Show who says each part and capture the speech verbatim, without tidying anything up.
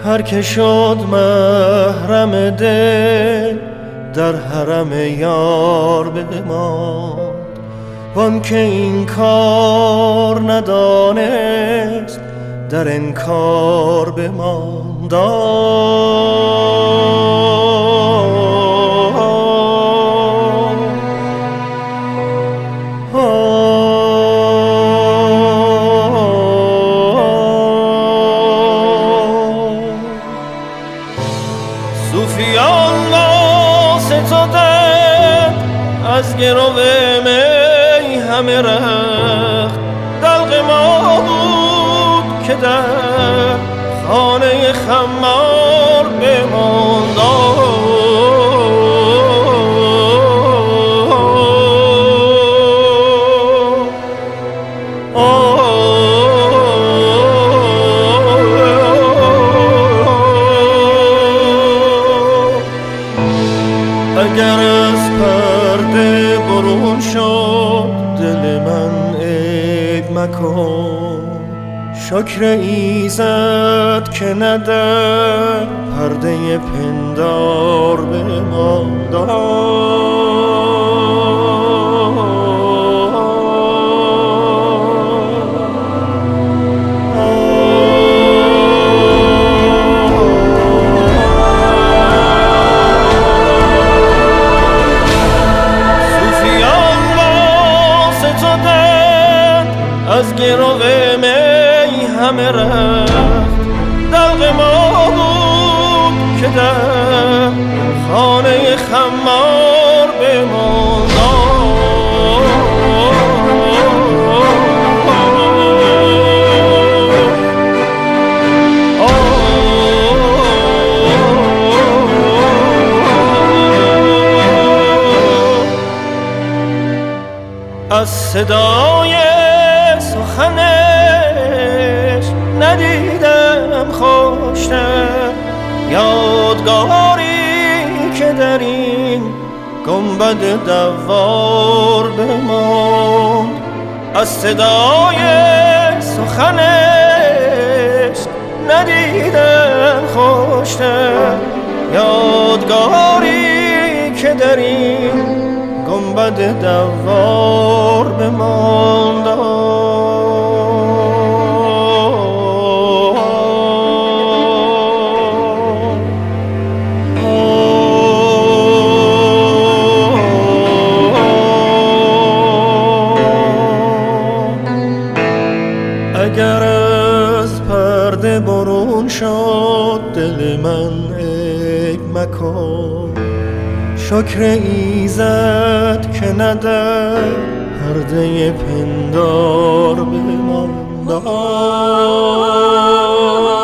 Speaker 1: هر که شد محرم دل در حرم یار بماند، وان که این کار ندانست در انکار بماند.
Speaker 2: صوفیان واسطادند از گرو می همه رخت، دلق ما بود که در خانه خمار بماند. اگر از پرده برون شد دل من عیب مکن، شکر ایزد که ندر پرده پندار بماند. از گرو می همه رخت، دلق ما بود که در خانه خمار بماند. از صدای سخنش ندیدم خوشتر، یادگاری که در این گنبد دوار بماند. از صدای سخنش ندیدم خوشتر، یادگاری که در این گنبد دوار بماند. اگر از پرده برون شد دل من عیب مکن، شکر ایزد که ندر پرده پندار بماند.